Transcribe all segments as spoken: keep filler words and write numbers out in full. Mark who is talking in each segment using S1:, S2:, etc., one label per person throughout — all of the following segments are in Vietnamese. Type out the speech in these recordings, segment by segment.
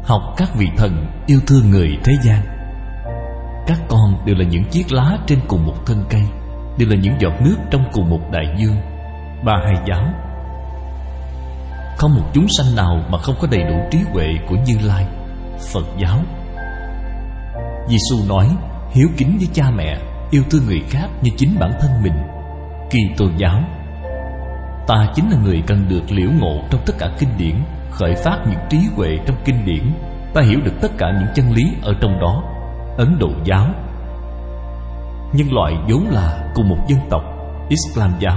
S1: học các vị thần yêu thương người thế gian. Các con đều là những chiếc lá trên cùng một thân cây, đều là những giọt nước trong cùng một đại dương. Ba Hai giáo. Không một chúng sanh nào mà không có đầy đủ trí huệ của Như Lai. Phật giáo. Giê-xu nói hiếu kính với cha mẹ, yêu thương người khác như chính bản thân mình. Kitô giáo. Ta chính là người cần được liễu ngộ trong tất cả kinh điển, khởi phát những trí huệ trong kinh điển. Ta hiểu được tất cả những chân lý ở trong đó. Ấn Độ giáo. Nhân loại vốn là cùng một dân tộc. Islam giáo.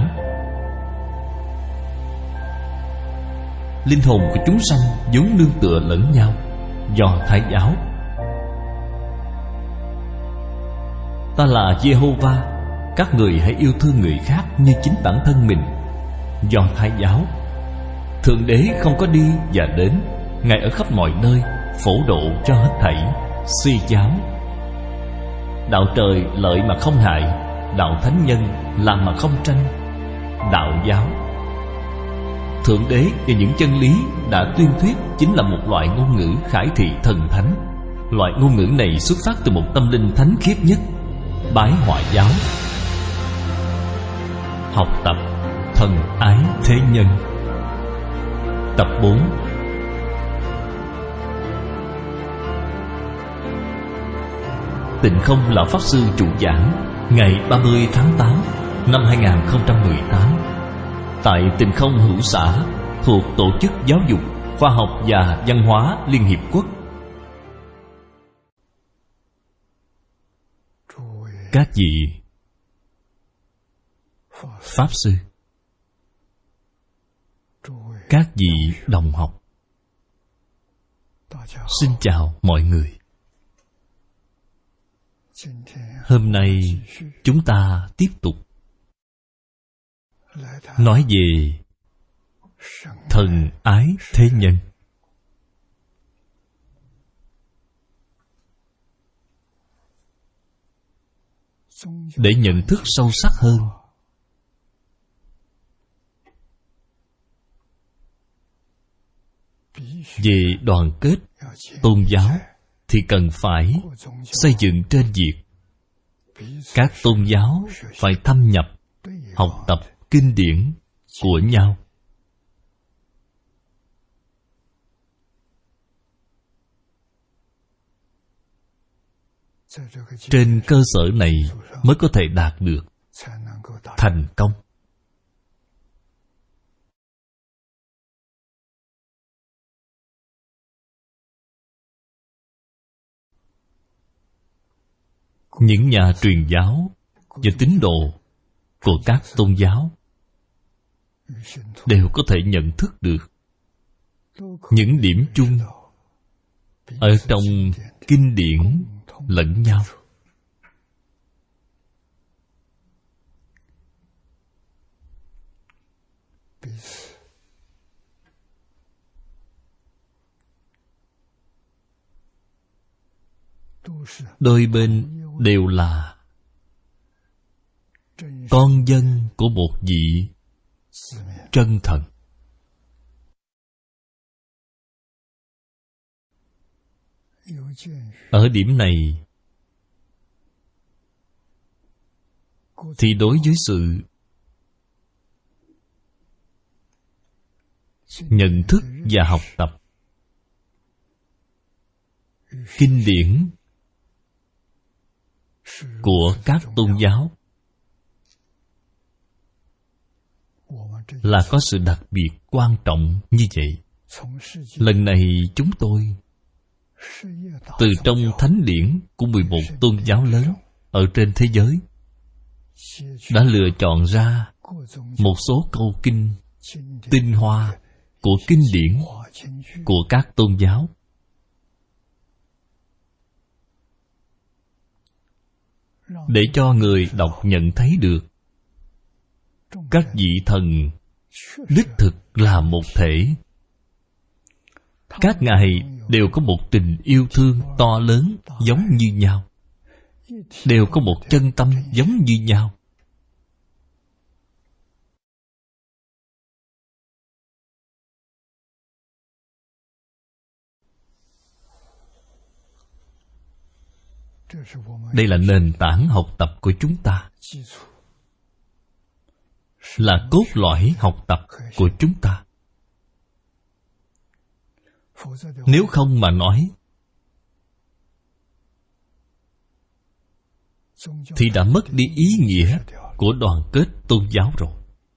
S1: Linh hồn của chúng sanh vốn nương tựa lẫn nhau. Do Thái giáo. Ta là Jehovah, các người hãy yêu thương người khác như chính bản thân mình. Do Thái giáo. Thượng Đế không có đi và đến, Ngài ở khắp mọi nơi, phổ độ cho hết thảy. Si giáo. Đạo trời lợi mà không hại, đạo thánh nhân làm mà không tranh. Đạo giáo. Thượng Đế và những chân lý đã tuyên thuyết chính là một loại ngôn ngữ khải thị thần thánh. Loại ngôn ngữ này xuất phát từ một tâm linh thánh khiết nhất. Bái Họa giáo. Học tập thần ái thế nhân. Tập bốn. Tịnh Không Lão Pháp Sư chủ giảng ngày ba mươi tháng tám năm hai nghìn không trăm mười tám tại Tịnh Không Hữu Xã thuộc Tổ chức Giáo dục, Khoa học và Văn hóa Liên Hiệp Quốc. Các vị Pháp Sư, các vị đồng học, xin chào mọi người. Hôm nay chúng ta tiếp tục nói về thần ái thế nhân. Để nhận thức sâu sắc hơn về đoàn kết tôn giáo thì cần phải xây dựng trên việc các tôn giáo phải thâm nhập học tập kinh điển của nhau. Trên cơ sở này mới có thể đạt được thành công. Những nhà truyền giáo và tín đồ của các tôn giáo đều có thể nhận thức được những điểm chung ở trong kinh điển lẫn nhau. Đôi bên đều là con dân của một vị chân thần. Ở điểm này thì đối với sự nhận thức và học tập kinh điển của các tôn giáo là có sự đặc biệt quan trọng như vậy. Lần này chúng tôi từ trong thánh điển của mười một tôn giáo lớn ở trên thế giới đã lựa chọn ra một số câu kinh tinh hoa của kinh điển của các tôn giáo, để cho người đọc nhận thấy được các vị thần đích thực là một thể. Các ngài đều có một tình yêu thương to lớn giống như nhau, đều có một chân tâm giống như nhau. Đây là nền tảng học tập của chúng ta, là cốt lõi học tập của chúng ta. Nếu không mà nói thì đã mất đi ý nghĩa của đoàn kết tôn giáo rồi.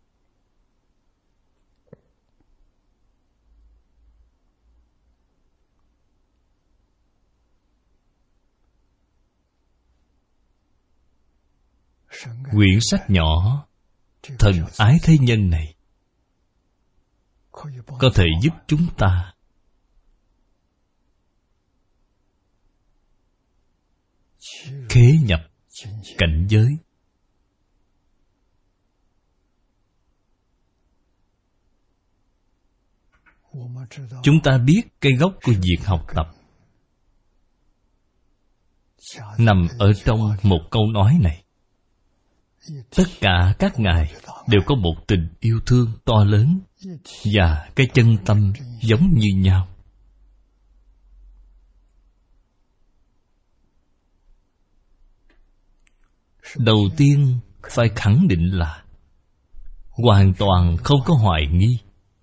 S1: Quyển sách nhỏ Thần Ái Thế Nhân này có thể giúp chúng ta khế nhập cảnh giới. Chúng ta biết cây gốc của việc học tập nằm ở trong một câu nói này. Tất cả các ngài đều có một tình yêu thương to lớn và cái chân tâm giống như nhau. Đầu tiên phải khẳng định là hoàn toàn không có hoài nghi.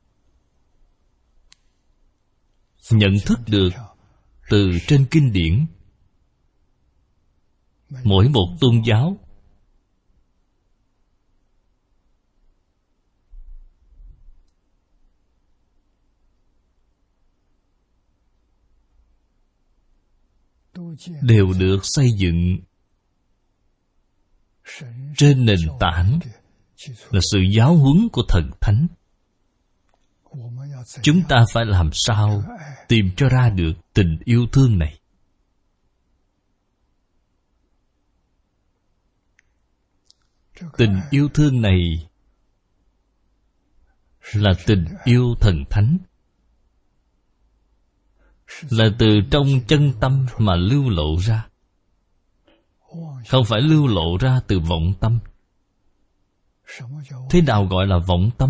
S1: Nhận thức được từ trên kinh điển, mỗi một tôn giáo đều được xây dựng trên nền tảng là sự giáo huấn của thần thánh. Chúng ta phải làm sao tìm cho ra được tình yêu thương này. Tình yêu thương này là tình yêu thần thánh, là từ trong chân tâm mà lưu lộ ra, không phải lưu lộ ra từ vọng tâm. Thế nào gọi là vọng tâm?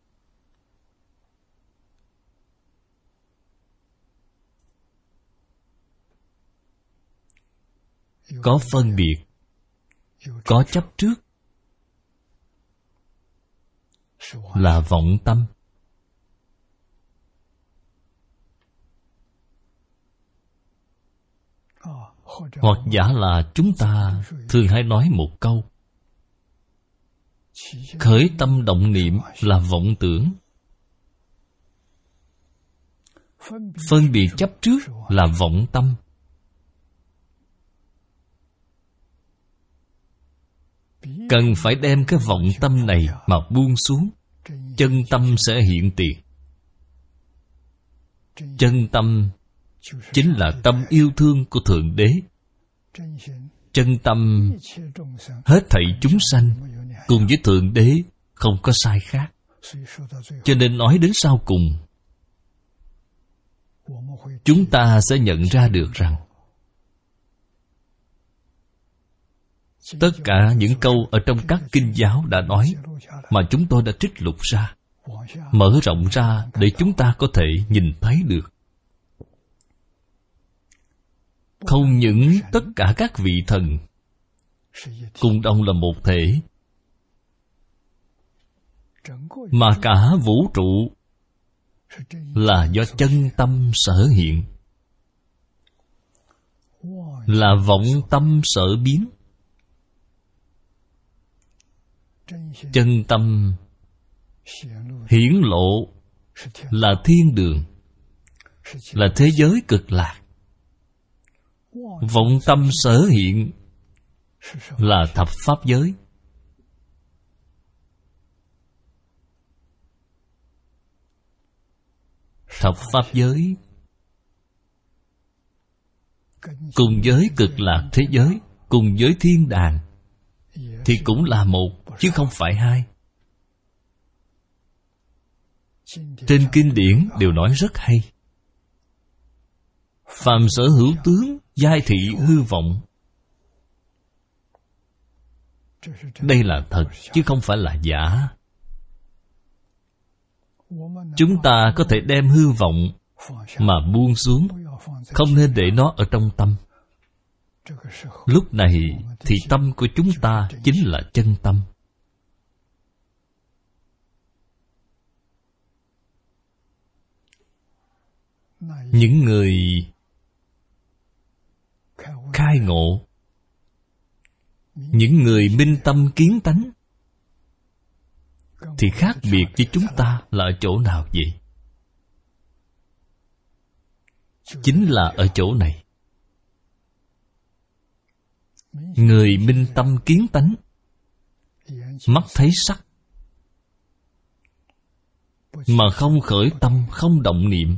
S1: Có phân biệt, có chấp trước là vọng tâm. Hoặc giả là chúng ta thường hay nói một câu: khởi tâm động niệm là vọng tưởng. Phân biệt chấp trước là vọng tâm. Cần phải đem cái vọng tâm này mà buông xuống, chân tâm sẽ hiện tiền. Chân tâm chính là tâm yêu thương của Thượng Đế. Chân tâm hết thảy chúng sanh cùng với Thượng Đế không có sai khác. Cho nên nói đến sau cùng, chúng ta sẽ nhận ra được rằng tất cả những câu ở trong các kinh giáo đã nói mà chúng tôi đã trích lục ra, mở rộng ra để chúng ta có thể nhìn thấy được. Không những tất cả các vị thần cùng đồng là một thể, mà cả vũ trụ là do chân tâm sở hiện, là vọng tâm sở biến. Chân tâm hiển lộ là thiên đường, là thế giới cực lạc. Vọng tâm sở hiện là thập pháp giới. Thập pháp giới cùng với cực lạc thế giới, cùng với thiên đàng thì cũng là một, chứ không phải hai. Trên kinh điển đều nói rất hay: phàm sở hữu tướng, giai thị hư vọng. Đây là thật, chứ không phải là giả. Chúng ta có thể đem hư vọng mà buông xuống, không nên để nó ở trong tâm. Lúc này thì tâm của chúng ta chính là chân tâm. Những người khai ngộ, những người minh tâm kiến tánh thì khác biệt với chúng ta là ở chỗ nào vậy? Chính là ở chỗ này. Người minh tâm kiến tánh, mắt thấy sắc mà không khởi tâm, không động niệm,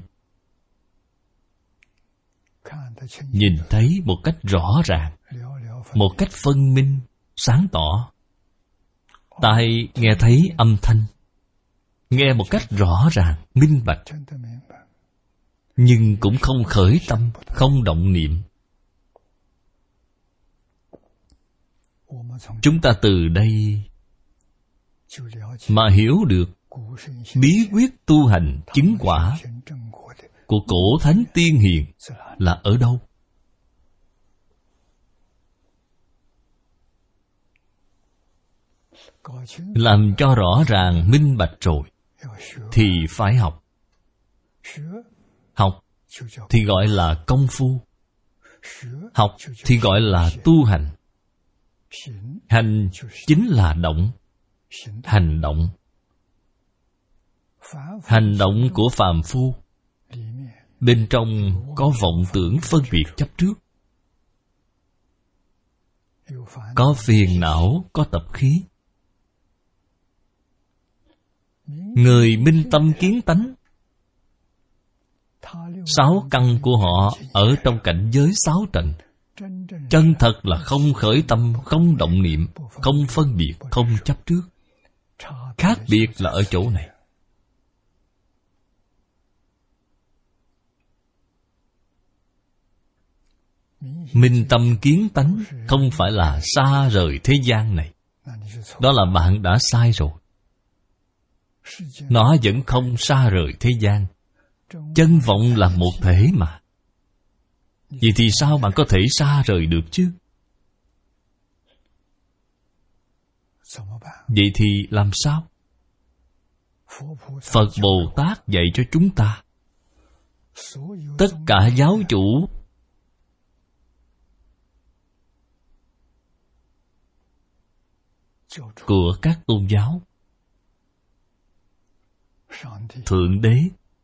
S1: nhìn thấy một cách rõ ràng, một cách phân minh, sáng tỏ. Tai nghe thấy âm thanh, nghe một cách rõ ràng, minh bạch, nhưng cũng không khởi tâm, không động niệm. Chúng ta từ đây mà hiểu được bí quyết tu hành chứng quả của cổ thánh tiên hiền là ở đâu. Làm cho rõ ràng minh bạch rồi thì phải học. Học thì gọi là công phu, học thì gọi là tu hành. Hành chính là động, hành động. Hành động của phàm phu bên trong có vọng tưởng phân biệt chấp trước, có phiền não, có tập khí. Người minh tâm kiến tánh, sáu căn của họ ở trong cảnh giới sáu trần, chân thật là không khởi tâm, không động niệm, không phân biệt, không chấp trước. Khác biệt là ở chỗ này. Minh tâm kiến tánh không phải là xa rời thế gian này. Đó là bạn đã sai rồi. Nó vẫn không xa rời thế gian. Chân vọng là một thể mà. Vậy thì sao bạn có thể xa rời được chứ? Vậy thì làm sao? Phật Bồ Tát dạy cho chúng ta, tất cả giáo chủ của các tôn giáo, Thượng Đế,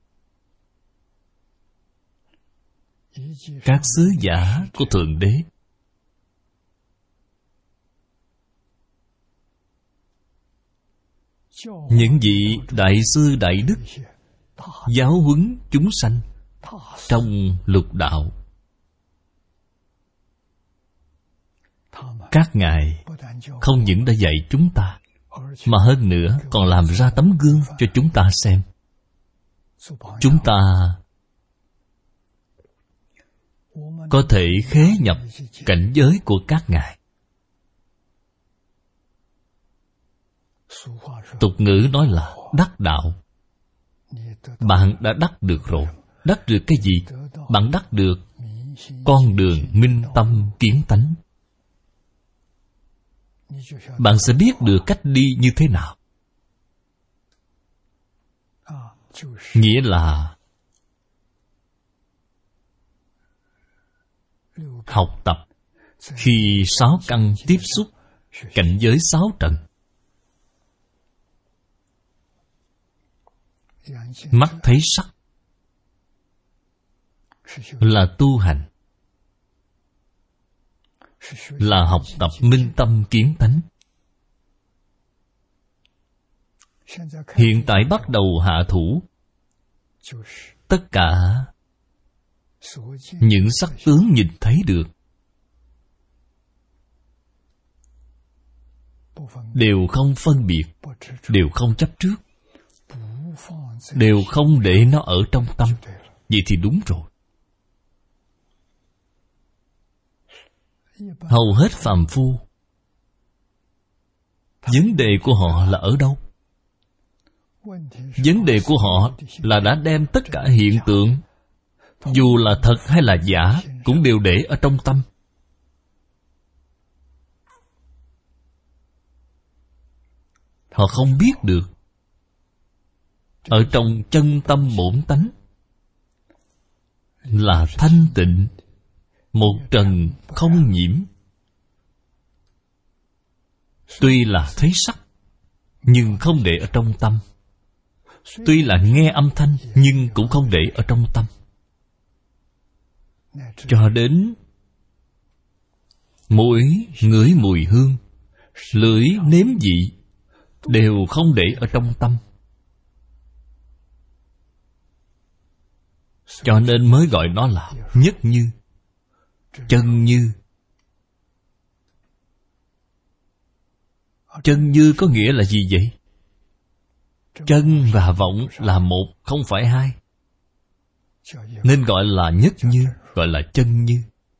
S1: các sứ giả của Thượng Đế, những vị đại sư đại đức giáo huấn chúng sanh trong lục đạo, các ngài không những đã dạy chúng ta, mà hơn nữa còn làm ra tấm gương cho chúng ta xem. Chúng ta có thể khế nhập cảnh giới của các ngài. Tục ngữ nói là đắc đạo. Bạn đã đắc được rồi. Đắc được cái gì? Bạn đắc được con đường minh tâm kiến tánh. Bạn sẽ biết được cách đi như thế nào. Nghĩa là học tập khi sáu căn tiếp xúc cảnh giới sáu trần. Mắt thấy sắc là tu hành, là học tập minh tâm kiến tánh. Hiện tại bắt đầu hạ thủ. Tất cả những sắc tướng nhìn thấy được đều không phân biệt, đều không chấp trước, đều không để nó ở trong tâm. Vậy thì đúng rồi. Hầu hết phàm phu, vấn đề của họ là ở đâu? Vấn đề của họ là đã đem tất cả hiện tượng, dù là thật hay là giả, cũng đều để ở trong tâm. Họ không biết được. Ở trong chân tâm bổn tánh là thanh tịnh, một trần không nhiễm. Tuy là thấy sắc, nhưng không để ở trong tâm. Tuy là nghe âm thanh, nhưng cũng không để ở trong tâm. Cho đến mũi ngửi mùi hương, lưỡi nếm vị, đều không để ở trong tâm. Cho nên mới gọi nó là nhất như, chân như. Chân như có nghĩa là gì vậy? Chân và vọng là một, không phải hai. Nên gọi là nhất như, gọi là chân như.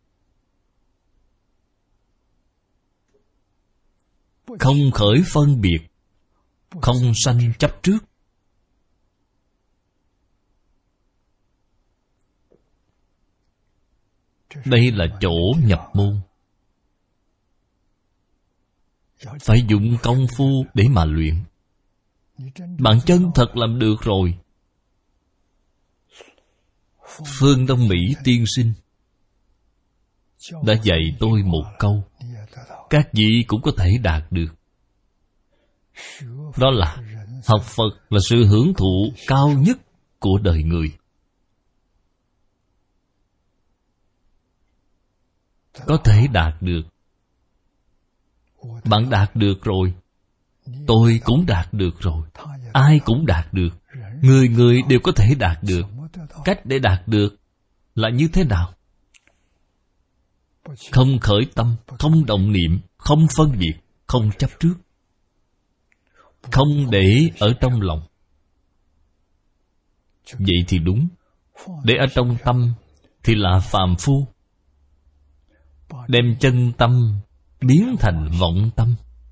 S1: Không khởi phân biệt, không sanh chấp trước. Đây là chỗ nhập môn. Phải dụng công phu để mà luyện. Bạn chân thật làm được rồi. Phương Đông Mỹ tiên sinh đã dạy tôi một câu, các vị cũng có thể đạt được. Đó là học Phật là sự hưởng thụ cao nhất của đời người. Có thể đạt được. Bạn đạt được rồi, tôi cũng đạt được rồi, ai cũng đạt được. Người người đều có thể đạt được. Cách để đạt được là như thế nào? Không khởi tâm, không động niệm, không phân biệt, không chấp trước, không để ở trong lòng. Vậy thì đúng. Để ở trong tâm thì là phàm phu. Đem chân tâm biến thành vọng tâm,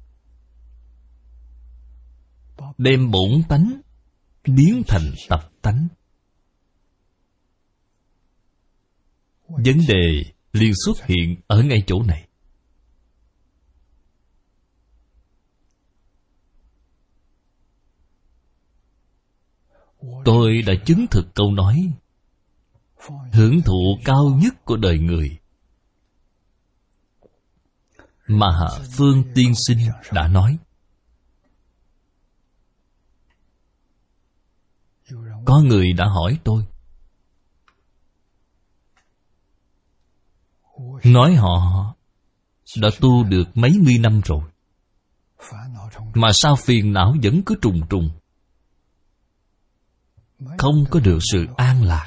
S1: đem bổn tánh biến thành tập tánh. Vấn đề liền xuất hiện ở ngay chỗ này. Tôi đã chứng thực câu nói hưởng thụ cao nhất của đời người mà Phương tiên sinh đã nói. Có người đã hỏi tôi, nói họ đã tu được mấy mươi năm rồi, mà sao phiền não vẫn cứ trùng trùng, không có được sự an lạc.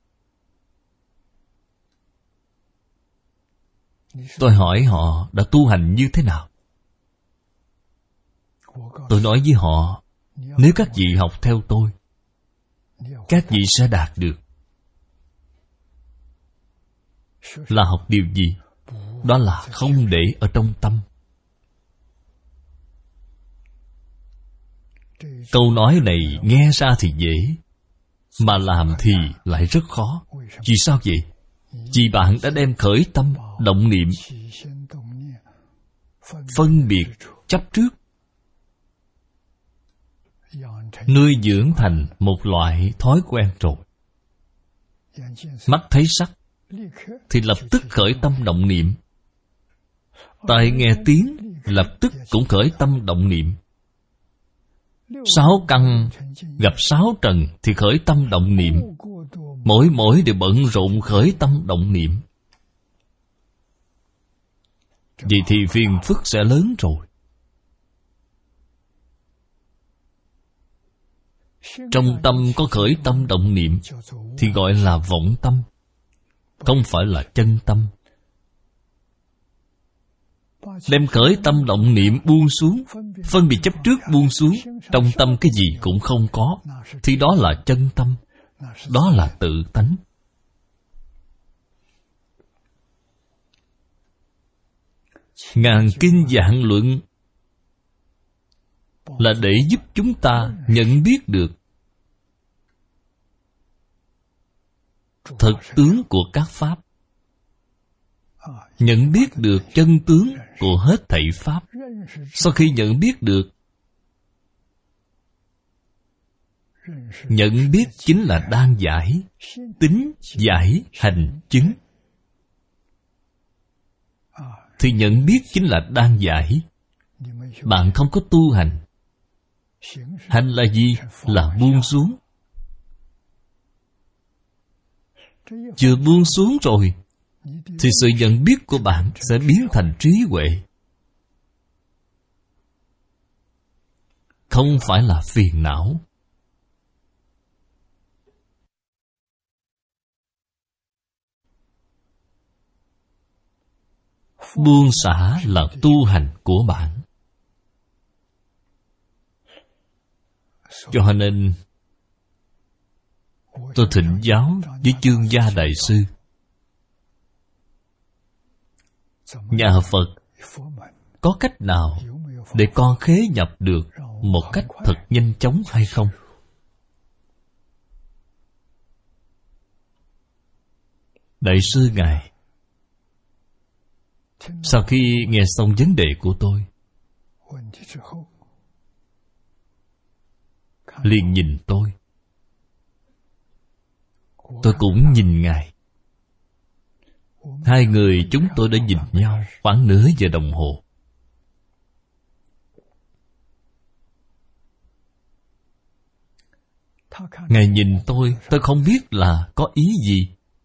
S1: Tôi hỏi họ đã tu hành như thế nào. Tôi nói với họ, nếu các vị học theo tôi, các vị sẽ đạt được. Là học điều gì? Đó là không để ở trong tâm. Câu nói này nghe ra thì dễ, mà làm thì lại rất khó. Vì sao vậy? Vì bạn đã đem khởi tâm, động niệm, phân biệt, chấp trước, nuôi dưỡng thành một loại thói quen rồi. Mắt thấy sắc thì lập tức khởi tâm động niệm. Tai nghe tiếng lập tức cũng khởi tâm động niệm. Sáu căn gặp sáu trần thì khởi tâm động niệm. Mỗi mỗi đều bận rộn khởi tâm động niệm. Vậy thì phiền phức sẽ lớn rồi. Trong tâm có khởi tâm động niệm thì gọi là vọng tâm, không phải là chân tâm. Đem khởi tâm động niệm buông xuống, phân biệt chấp trước buông xuống, trong tâm cái gì cũng không có, thì đó là chân tâm, đó là tự tánh. Ngàn kinh vạn luận là để giúp chúng ta nhận biết được thực tướng của các pháp, nhận biết được chân tướng của hết thảy pháp. Sau khi nhận biết được Nhận biết chính là đang giải. Tính giải hành chứng. Thì nhận biết chính là đang giải. Bạn không có tu hành. Hành là gì? Là buông xuống. Chưa buông xuống rồi thì sự nhận biết của bạn sẽ biến thành trí huệ. Không phải là phiền não. Buông xả là tu hành của bạn. Cho nên tôi thỉnh giáo với Chương Gia Đại Sư. Nhà Phật có cách nào để con khế nhập được một cách thật nhanh chóng hay không? Đại sư Ngài sau khi nghe xong vấn đề của tôi, liền nhìn tôi. Tôi cũng nhìn Ngài. Hai người chúng tôi đã nhìn nhau khoảng nửa giờ đồng hồ. Ngài nhìn tôi, tôi không biết là có ý gì.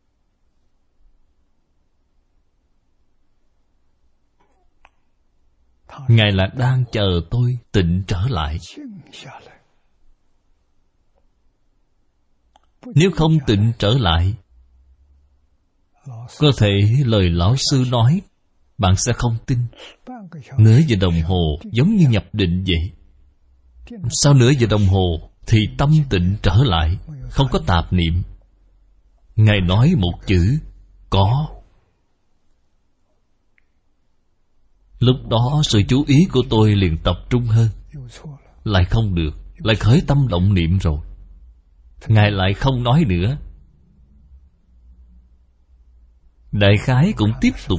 S1: Ngài là đang chờ tôi tịnh trở lại. Nếu không tịnh trở lại, có thể lời lão sư nói bạn sẽ không tin. Nửa giờ đồng hồ giống như nhập định vậy. Sau nửa giờ đồng hồ thì tâm tịnh trở lại, không có tạp niệm. Ngài nói một chữ có. Lúc đó sự chú ý của tôi liền tập trung hơn. Lại không được, lại khởi tâm động niệm rồi. Ngài lại không nói nữa. Đại khái cũng tiếp tục.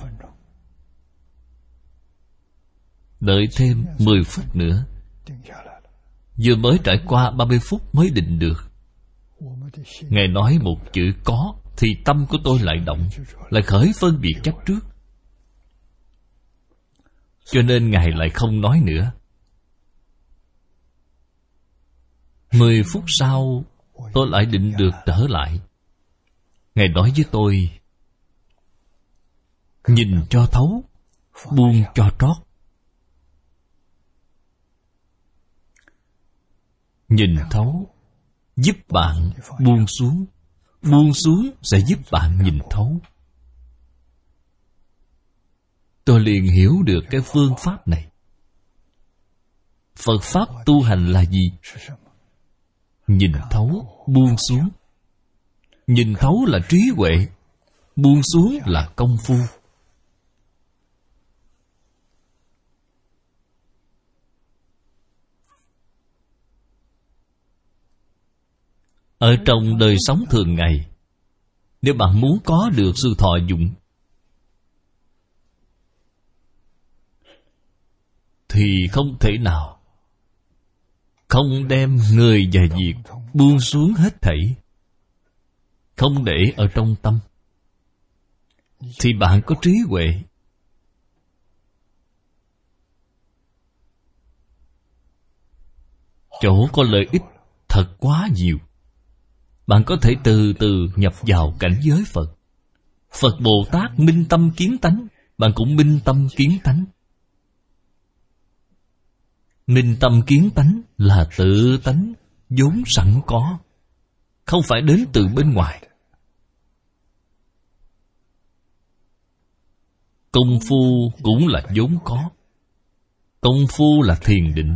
S1: Đợi thêm mười phút nữa. Vừa mới trải qua ba mươi phút mới định được. Ngài nói một chữ có thì tâm của tôi lại động, lại khởi phân biệt chấp trước. Cho nên Ngài lại không nói nữa. Mười phút sau tôi lại định được trở lại. Ngài nói với tôi: nhìn cho thấu, buông cho trót. Nhìn thấu giúp bạn buông xuống, buông xuống sẽ giúp bạn nhìn thấu. Tôi liền hiểu được cái phương pháp này. Phật pháp tu hành là gì? Nhìn thấu, buông xuống. Nhìn thấu là trí huệ, buông xuống là công phu. Ở trong đời sống thường ngày, nếu bạn muốn có được sự thọ dụng, thì không thể nào không đem người và việc buông xuống hết thảy, không để ở trong tâm, thì bạn có trí huệ. Chỗ có lợi ích thật quá nhiều. Bạn có thể từ từ nhập vào cảnh giới Phật. Phật Bồ Tát minh tâm kiến tánh, bạn cũng minh tâm kiến tánh. Minh tâm kiến tánh là tự tánh vốn sẵn có, không phải đến từ bên ngoài. Công phu cũng là vốn có. Công phu là thiền định.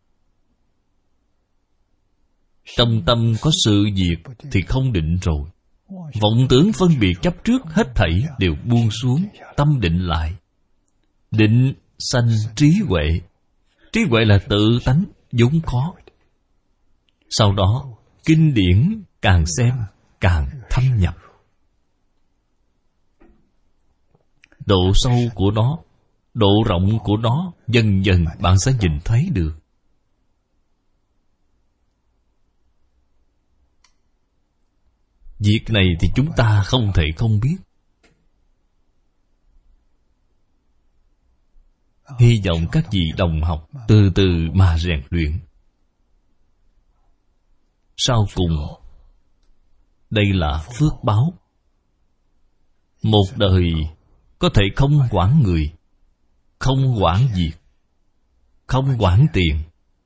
S1: Trong tâm có sự việc thì không định rồi. Vọng tưởng phân biệt chấp trước hết thảy đều buông xuống, tâm định lại. Định sanh trí huệ. Trí huệ là tự tánh vốn có. Sau đó kinh điển càng xem càng thâm nhập. Độ sâu của nó, độ rộng của nó, dần dần bạn sẽ nhìn thấy được. Việc này thì chúng ta không thể không biết. Hy vọng các vị đồng học từ từ mà rèn luyện. Sau cùng, đây là phước báo. Một đời có thể không quản người, không quản việc, không quản tiền,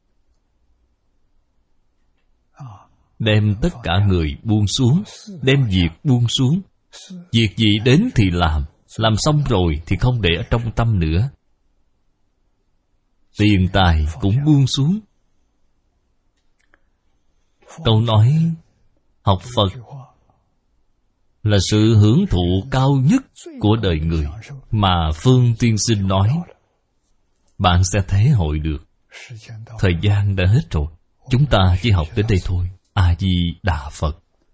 S1: đem tất cả người buông xuống, đem việc buông xuống. Việc gì đến thì làm, làm xong rồi thì không để ở trong tâm nữa. Tiền tài cũng buông xuống. Câu nói học Phật là sự hưởng thụ cao nhất của đời người mà Phương Tiên Sinh nói. Bạn sẽ thể hội được. Thời gian đã hết rồi, chúng ta chỉ học đến đây thôi. A Di Đà Phật.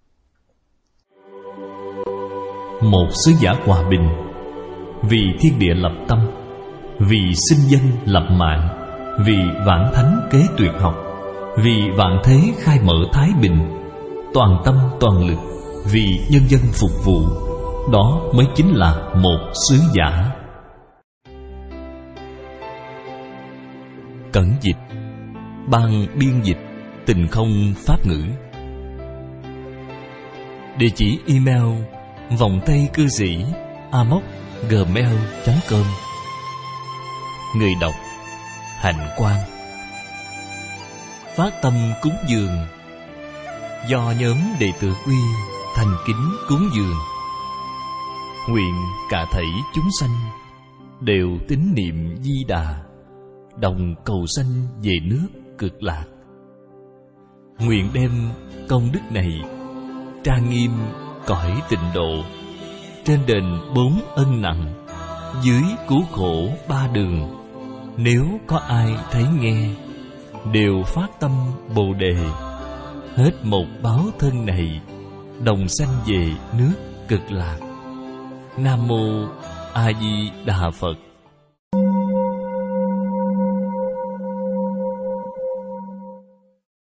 S1: Một sứ giả hòa bình, vì thiên địa lập tâm, vì sinh dân lập mạng, vì vãng thánh kế tuyệt học, vì vạn thế khai mở thái bình, toàn tâm toàn lực vì nhân dân phục vụ. Đó mới chính là một sứ giả. Cẩn dịch, ban biên dịch Tình Không Pháp Ngữ. Địa chỉ email vòng tay cư sĩ a m o c gmail chấm com. Người đọc Hạnh Quang. Phát tâm cúng dường do nhóm đệ tử Quy thành kính cúng dường. Nguyện cả thảy chúng sanh đều tín niệm Di Đà, đồng cầu sanh về nước Cực Lạc. Nguyện đem công đức này trang nghiêm cõi tịnh độ, trên đền bốn ân nặng, dưới cứu khổ ba đường. Nếu có ai thấy nghe, đều phát tâm Bồ Đề, hết một báo thân này, đồng sanh về nước Cực Lạc. Nam Mô A Di Đà Phật.